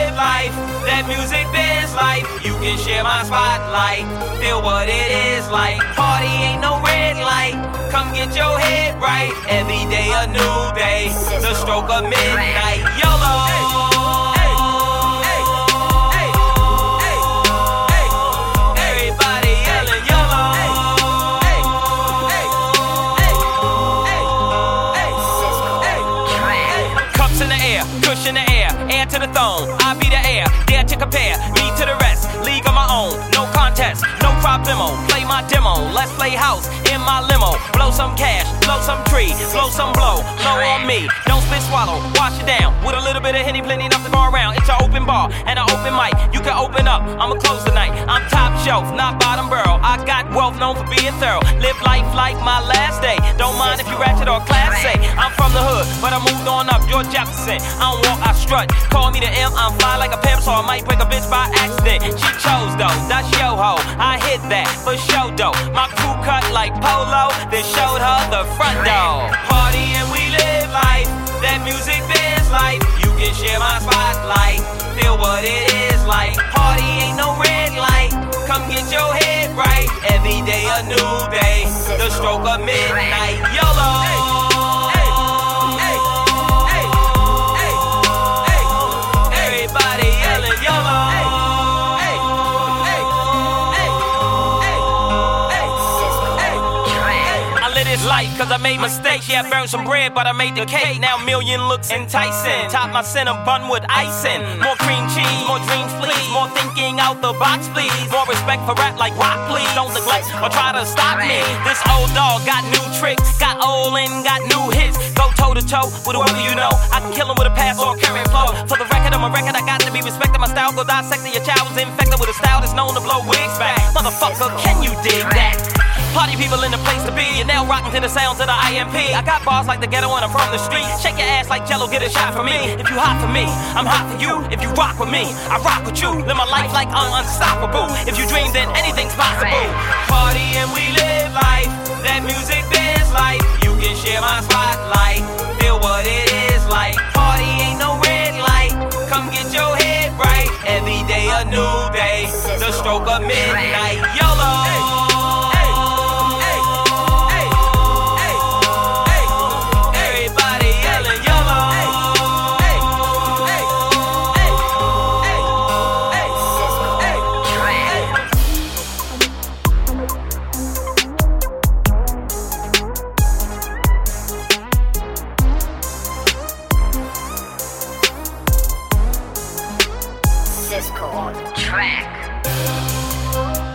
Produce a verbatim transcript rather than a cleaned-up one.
live life, that music biz life. You can share my spotlight, feel what it is like. Party ain't no red light, come get your head right. Every day a new day, the stroke of midnight. YOLO. In the air, air to the throne, I be the air, dare to compare, me to the rest, league on my own, no contest, no problemo, play my demo, let's play house, in my limo, blow some cash, blow some tree, blow some blow, blow on me, don't spit swallow, wash it down, with a little bit of Henny, plenty enough to go around, it's an open bar, and an open mic, you can open up, I'ma close the night, I'm top shelf, not bottom barrel, I got wealth known for being thorough, live life like my last day, don't mind if you ratchet or class A, I'm from the hood, but I moved on up, George Jefferson, I don't walk, I strut. Call me the M, I'm fly like a pimp, so I might break a bitch by accident. She chose though, that's yo ho. I hit that for show though. My crew cut like polo, then showed her the front door. Party and we live life, that music biz life. You can share my spotlight, feel what it is like. Party ain't no red light, come get your head right. Every day a new day, the stroke of midnight. YOLO. Life, cause I made mistakes. Yeah, I burned some bread, but I made the cake. Now million looks enticing. Top my center bun with icing. More cream cheese, more dreams, please. More thinking out the box, please. More respect for rap like rock, please. Don't neglect or try to stop me. This old dog got new tricks, got old and got new hits. Go toe to toe with whoever you know. I can kill him with a pass or a carry flow. For the record, I'm a record, I got to be respected. My style go dissecting. Your child was infected with a style that's known to blow wigs back. Motherfucker, can you dig that? Party people in the place to be, you're now rocking to the sounds of the I M P. I got bars like the ghetto and I'm from the street. Shake your ass like Jello, get a shot for me. If you hot for me, I'm hot for you. If you rock with me, I rock with you. Live my life like I'm unstoppable. If you dream, then anything's possible. Party and we live life, that music biz life. You can share my spotlight, feel what it is like. Party ain't no red light, come get your head right. Every day a new day, the stroke of midnight. YOLO. Cisco on the track.